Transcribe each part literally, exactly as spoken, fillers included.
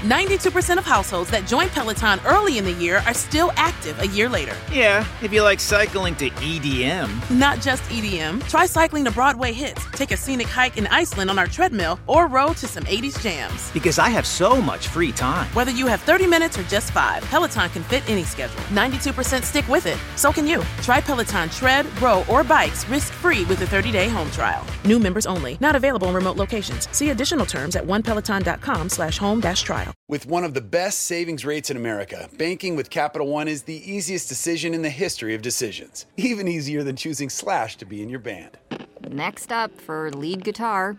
ninety-two percent of households that join Peloton early in the year are still active a year later. Yeah, if you like cycling to E D M. Not just E D M. Try cycling to Broadway hits, take a scenic hike in Iceland on our treadmill, or row to some eighties jams. Because I have so much free time. Whether you have thirty minutes or just five, Peloton can fit any schedule. ninety-two percent stick with it. So can you. Try Peloton tread, row, or bikes risk-free with a thirty-day home trial. New members only. Not available in remote locations. See additional terms at onepeloton.com slash home dash trial. With one of the best savings rates in America, banking with Capital One is the easiest decision in the history of decisions. Even easier than choosing Slash to be in your band. Next up for lead guitar.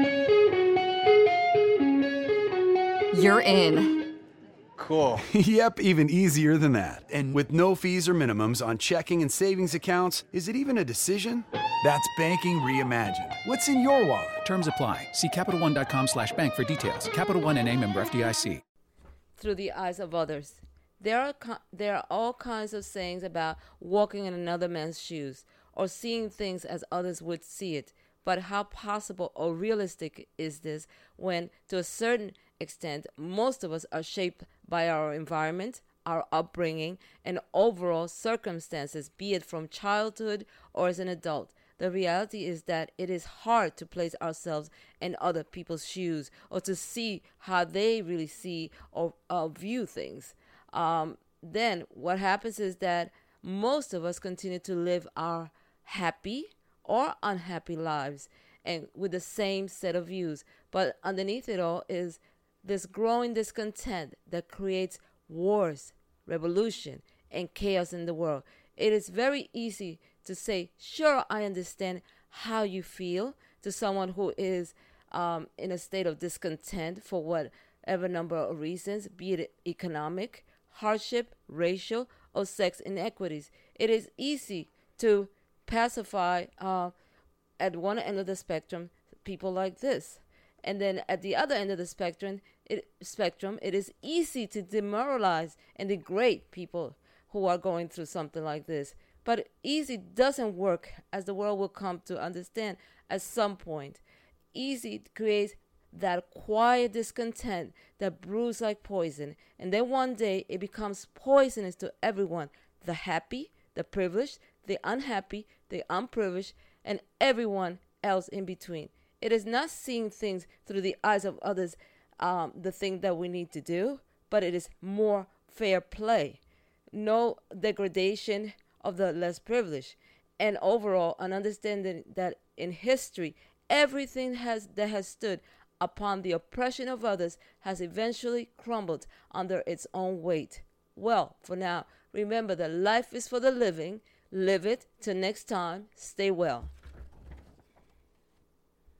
You're in. Cool. Yep, even easier than that. And with no fees or minimums on checking and savings accounts, is it even a decision? That's banking reimagined. What's in your wallet? Terms apply. See CapitalOne.com slash bank for details. Capital One N A member F D I C. Through the eyes of others. There are, co- there are all kinds of sayings about walking in another man's shoes or seeing things as others would see it. But how possible or realistic is this when, to a certain extent, most of us are shaped by our environment, our upbringing, and overall circumstances, be it from childhood or as an adult? The reality is that it is hard to place ourselves in other people's shoes or to see how they really see or uh, view things. Um, then what happens is that most of us continue to live our happy or unhappy lives and with the same set of views. But underneath it all is this growing discontent that creates wars, revolution, and chaos in the world. It is very easy to say, sure, I understand how you feel, to someone who is um, in a state of discontent for whatever number of reasons, be it economic, hardship, racial, or sex inequities. It is easy to pacify uh, at one end of the spectrum people like this. And then at the other end of the spectrum, it, spectrum, it is easy to demoralize and degrade people who are going through something like this. But easy doesn't work, as the world will come to understand at some point. Easy creates that quiet discontent that brews like poison. And then one day it becomes poisonous to everyone. The happy, the privileged, the unhappy, the unprivileged, and everyone else in between. It is not seeing things through the eyes of others, um, the thing that we need to do, but it is more fair play. No degradation of the less privileged, and overall an understanding that in history everything has that has stood upon the oppression of others has eventually crumbled under its own weight. Well, for now, remember that life is for the living. Live it. Till next time, stay well.